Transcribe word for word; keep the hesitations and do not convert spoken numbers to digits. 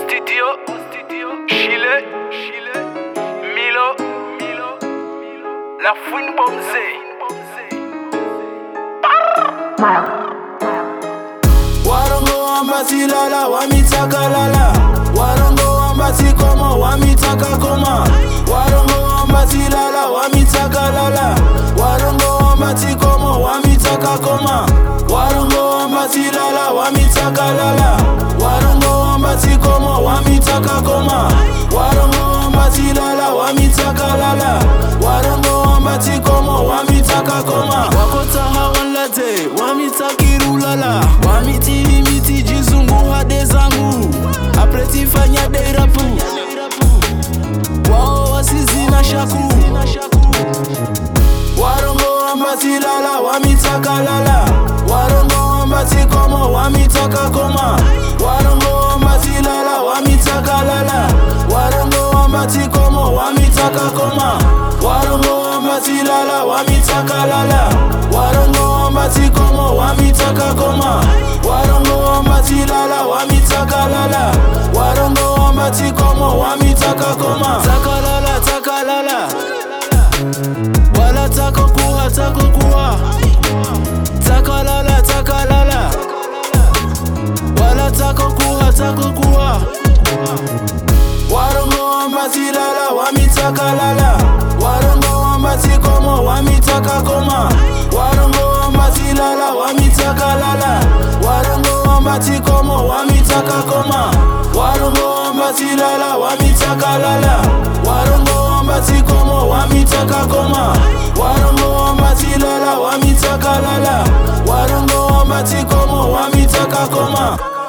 studio, Chile, Milo, la fouine bomzé. Warongo wambati lala, wamitaka lala. Warongo wambati koma, wamitaka koma. Warongo wambati lala, wamitaka lala. Warongo wambati koma, wamitaka koma. Warongo wambati lala, wamitaka lala. Warongo wambati koma, wamitaka koma. Warongo wambati lala, wamitaka lala. Warongo wambati koma, wamitaka koma. Wakota hawalate, wamitakiri ulala. Wamitini miti jizungu hade zangu. Apreti fanya deirapu. Wao wasizi na shaku. Warongo wambati lala, wamitaka lala. Warongo wambati koma, wamitaka koma. Warongo wambati lala, wamitaka lala. Warongo wambati koma, wamitaka koma. Warongo wambati lala, wamitaka lala. Warongo wambati koma, wamitaka koma. Warongo wambati lala, wamitaka lala. Warongo wambati koma, wamitaka koma. Taka lala, taka lala. Wala tako kuha, tako kuha. Taka lala, taka lala. Wala tako kuha, tako kuha. Warongo wambati lala, wamitaka lala. Warongo wambati koma, wamitaka koma. Warongo wambati lala, wamitaka lala. Warongo wambati koma, wamitaka koma. Warongo wambati lala, wamitaka lala. Warongo wambati koma, wamitaka koma. Warongo wambati lala, wamitaka lala. Warongo wambati koma, wamitaka koma.